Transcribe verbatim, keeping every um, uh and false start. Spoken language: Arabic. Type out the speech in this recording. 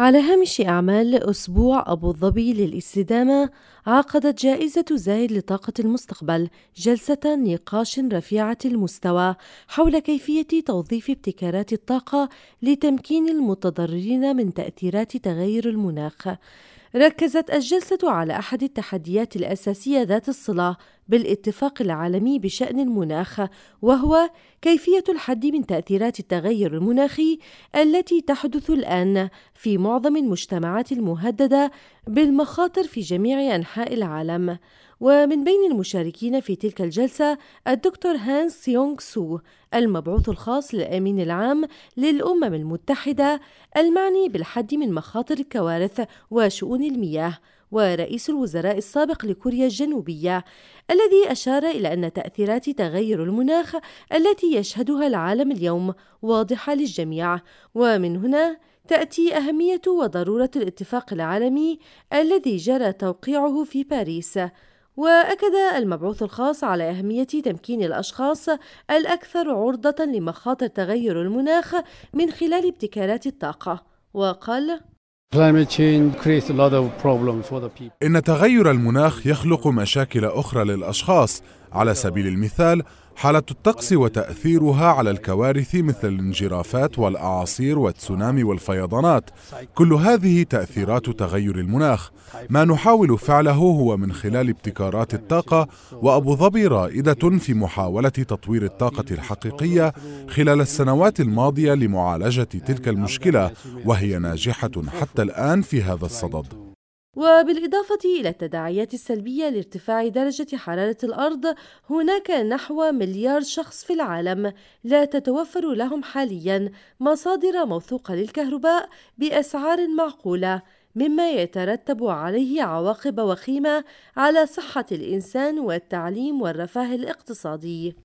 على هامش أعمال أسبوع أبو ظبي للاستدامة، عقدت جائزة زايد لطاقة المستقبل جلسة نقاش رفيعة المستوى حول كيفية توظيف ابتكارات الطاقة لتمكين المتضررين من تأثيرات تغير المناخ. ركزت الجلسة على أحد التحديات الأساسية ذات الصلة بالاتفاق العالمي بشأن المناخ، وهو كيفية الحد من تأثيرات التغير المناخي التي تحدث الآن في معظم المجتمعات المهددة بالمخاطر في جميع أنحاء العالم. ومن بين المشاركين في تلك الجلسة الدكتور هانس يونغ سو، المبعوث الخاص للأمين العام للأمم المتحدة المعني بالحد من مخاطر الكوارث وشؤون المياه، ورئيس الوزراء السابق لكوريا الجنوبية، الذي أشار إلى أن تأثيرات تغير المناخ التي يشهدها العالم اليوم واضحة للجميع، ومن هنا تأتي أهمية وضرورة الاتفاق العالمي الذي جرى توقيعه في باريس. وأكد المبعوث الخاص على أهمية تمكين الأشخاص الأكثر عرضة لمخاطر تغير المناخ من خلال ابتكارات الطاقة، وقال: إن تغير المناخ يخلق مشاكل أخرى للأشخاص، على سبيل المثال حالة الطقس وتأثيرها على الكوارث مثل الانجرافات والأعاصير والتسونامي والفيضانات. كل هذه تأثيرات تغير المناخ. ما نحاول فعله هو من خلال ابتكارات الطاقة، وأبو ظبي رائدة في محاولة تطوير الطاقة الحقيقية خلال السنوات الماضية لمعالجة تلك المشكلة، وهي ناجحة حتى الآن في هذا الصدد. وبالإضافة إلى التداعيات السلبية لارتفاع درجة حرارة الأرض، هناك نحو مليار شخص في العالم لا تتوفر لهم حالياً مصادر موثوقة للكهرباء بأسعار معقولة، مما يترتب عليه عواقب وخيمة على صحة الإنسان والتعليم والرفاه الاقتصادي.